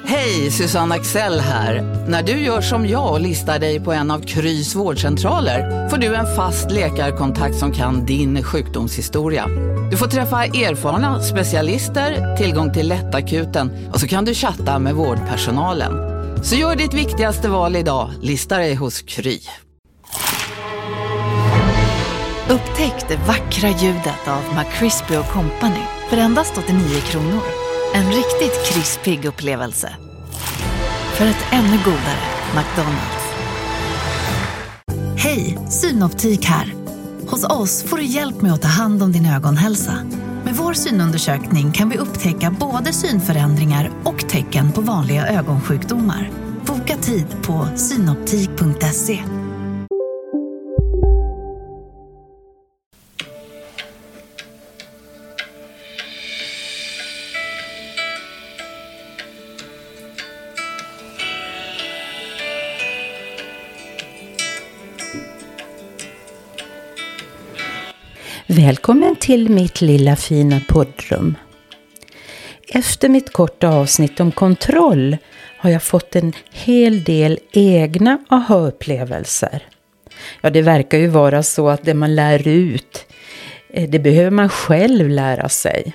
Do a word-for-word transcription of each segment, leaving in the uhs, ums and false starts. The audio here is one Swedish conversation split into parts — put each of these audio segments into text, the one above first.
Hej, Susanne Axel här. När du gör som jag och listar dig på en av Krys vårdcentraler får du en fast läkarkontakt som kan din sjukdomshistoria. Du får träffa erfarna specialister, tillgång till lättakuten och så kan du chatta med vårdpersonalen. Så gör ditt viktigaste val idag, lista dig hos Kry. Upptäck det vackra ljudet av McCrispy och Company för endast åttionio kronor. En riktigt krispig upplevelse. För ett ännu godare McDonald's. Hej, Synoptik här. Hos oss får du hjälp med att ta hand om din ögonhälsa. Med vår synundersökning kan vi upptäcka både synförändringar och tecken på vanliga ögonsjukdomar. Boka tid på synoptik punkt se. Välkommen till mitt lilla fina poddrum. Efter mitt korta avsnitt om kontroll har jag fått en hel del egna aha-upplevelser. Ja, det verkar ju vara så att det man lär ut, det behöver man själv lära sig.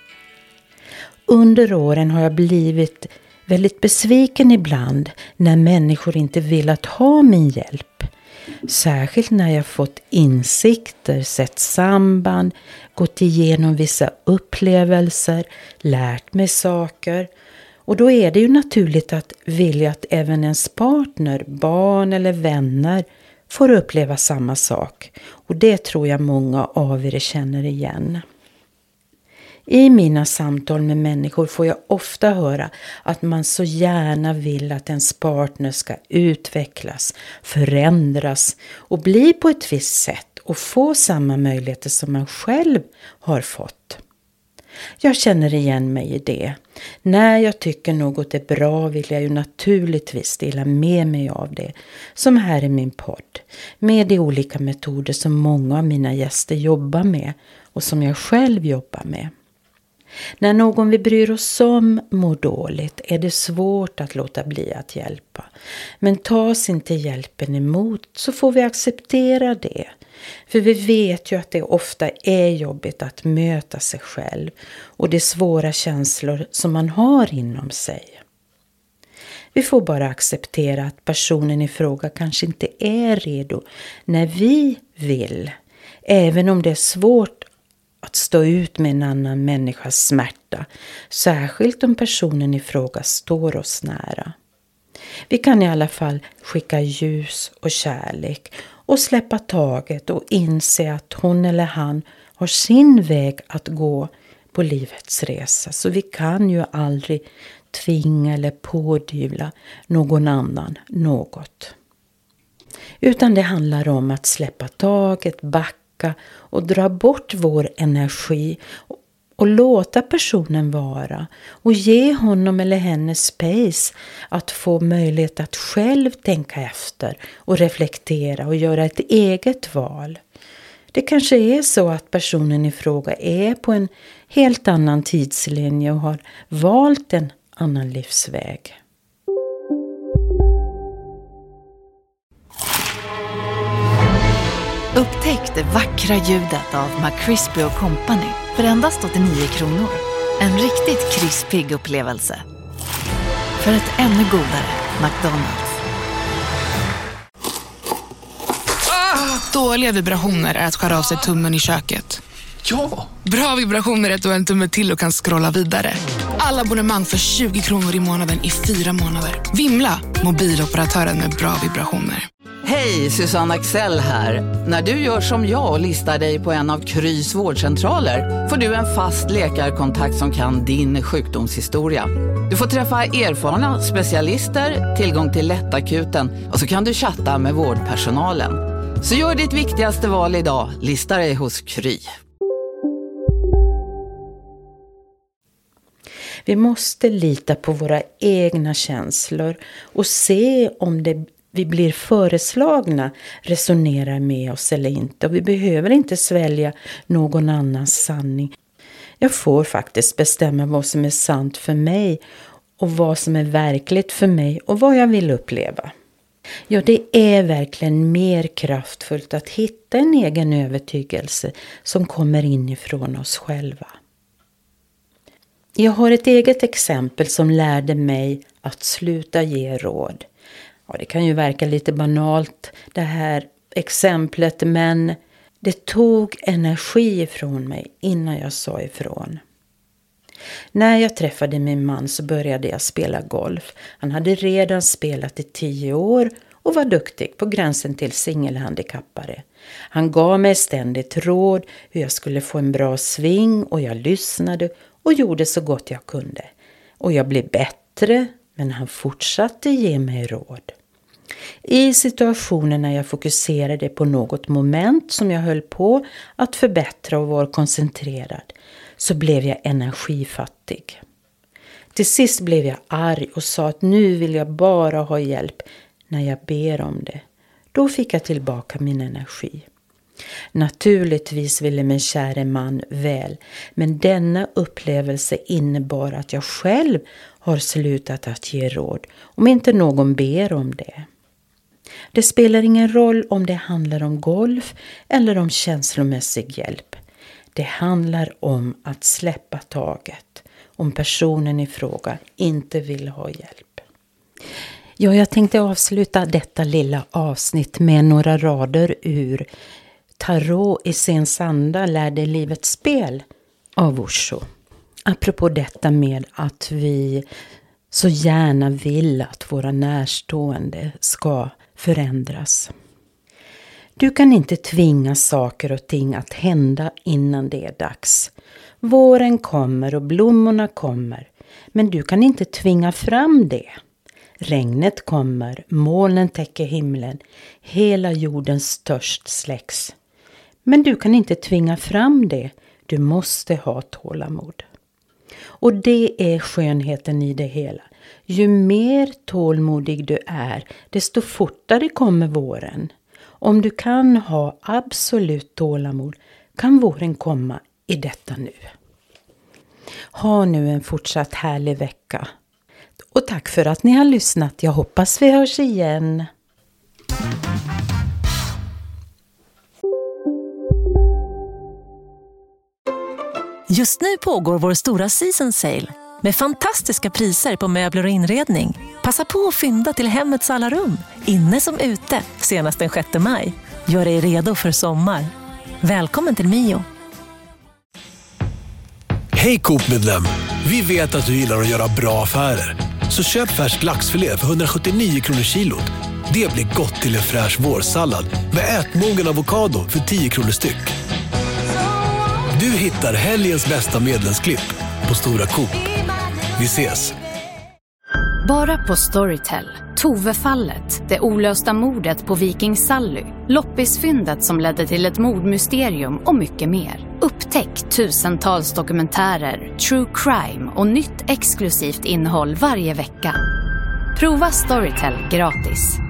Under åren har jag blivit väldigt besviken ibland när människor inte velat ha min hjälp. Särskilt när jag fått insikter, sett samband, gått igenom vissa upplevelser, lärt mig saker. Och då är det ju naturligt att vilja att även ens partner, barn eller vänner får uppleva samma sak. Och det tror jag många av er känner igen. I mina samtal med människor får jag ofta höra att man så gärna vill att ens partner ska utvecklas, förändras och bli på ett visst sätt och få samma möjligheter som man själv har fått. Jag känner igen mig i det. När jag tycker något är bra vill jag ju naturligtvis dela med mig av det, som här i min podd, med de olika metoder som många av mina gäster jobbar med och som jag själv jobbar med. När någon vi bryr oss om mår dåligt är det svårt att låta bli att hjälpa. Men tas inte hjälpen emot så får vi acceptera det. För vi vet ju att det ofta är jobbigt att möta sig själv och de svåra känslor som man har inom sig. Vi får bara acceptera att personen i fråga kanske inte är redo när vi vill. Även om det är svårt att stå ut med en annan människas smärta, särskilt om personen i fråga står oss nära. Vi kan i alla fall skicka ljus och kärlek och släppa taget och inse att hon eller han har sin väg att gå på livets resa. Så vi kan ju aldrig tvinga eller pådyvla någon annan något. Utan det handlar om att släppa taget, backa och dra bort vår energi och låta personen vara och ge honom eller henne space att få möjlighet att själv tänka efter och reflektera och göra ett eget val. Det kanske är så att personen i fråga är på en helt annan tidslinje och har valt en annan livsväg. Upptäck det vackra ljudet av McCrispy och Company för endast åttionio kronor. En riktigt krispig upplevelse. För ett ännu godare McDonald's. Ah, dåliga vibrationer är att skära av sig tummen i köket. Ja! Bra vibrationer är att du har en tumme till och kan scrolla vidare. Alla abonnemang för tjugo kronor i månaden i fyra månader. Vimla, mobiloperatören med bra vibrationer. Hej, Susanne Axel här. När du gör som jag och listar dig på en av Krys vårdcentraler får du en fast läkarkontakt som kan din sjukdomshistoria. Du får träffa erfarna specialister, tillgång till lättakuten och så kan du chatta med vårdpersonalen. Så gör ditt viktigaste val idag, lista dig hos Kry. Vi måste lita på våra egna känslor och se om det vi blir föreslagna resonerar med oss eller inte. Och vi behöver inte svälja någon annans sanning. Jag får faktiskt bestämma vad som är sant för mig och vad som är verkligt för mig och vad jag vill uppleva. Ja, det är verkligen mer kraftfullt att hitta en egen övertygelse som kommer inifrån oss själva. Jag har ett eget exempel som lärde mig att sluta ge råd. Ja, det kan ju verka lite banalt det här exemplet, men det tog energi ifrån mig innan jag sa ifrån. När jag träffade min man så började jag spela golf. Han hade redan spelat i tio år och var duktig på gränsen till singelhandikappare. Han gav mig ständigt råd hur jag skulle få en bra sving och jag lyssnade och gjorde så gott jag kunde. Och jag blev bättre, men han fortsatte ge mig råd. I situationer när jag fokuserade på något moment som jag höll på att förbättra och var koncentrerad så blev jag energifattig. Till sist blev jag arg och sa att nu vill jag bara ha hjälp när jag ber om det. Då fick jag tillbaka min energi. Naturligtvis ville min käre man väl, men denna upplevelse innebar att jag själv har slutat att ge råd om inte någon ber om det. Det spelar ingen roll om det handlar om golf eller om känslomässig hjälp. Det handlar om att släppa taget om personen i fråga inte vill ha hjälp. Ja, jag tänkte avsluta detta lilla avsnitt med några rader ur Tarot i sin sanda lärde livets spel av Osho. Apropå detta med att vi så gärna vill att våra närstående ska förändras. Du kan inte tvinga saker och ting att hända innan det är dags. Våren kommer och blommorna kommer, men du kan inte tvinga fram det. Regnet kommer, molnen täcker himlen, hela jordens törst släcks. Men du kan inte tvinga fram det, du måste ha tålamod. Och det är skönheten i det hela. Ju mer tålmodig du är, desto fortare kommer våren. Om du kan ha absolut tålamod kan våren komma i detta nu. Ha nu en fortsatt härlig vecka. Och tack för att ni har lyssnat. Jag hoppas vi hörs igen. Just nu pågår vår stora season sale med fantastiska priser på möbler och inredning. Passa på att fynda till hemmets alla rum, inne som ute, senast den sjätte maj. Gör dig redo för sommar. Välkommen till Mio. Hej Coop-medlem! Vi vet att du gillar att göra bra affärer. Så köp färsk laxfilé för hundrasjuttionio kronor kilot. Det blir gott till en fräsch vårsallad med ätmogen avokado för tio kronor styck. Du hittar helgens bästa medlemsklipp på Stora Coop. Vi ses! Bara på Storytel. Tove-fallet, det olösta mordet på Viking Sally, loppisfyndet som ledde till ett mordmysterium och mycket mer. Upptäck tusentals dokumentärer, true crime och nytt exklusivt innehåll varje vecka. Prova Storytel gratis.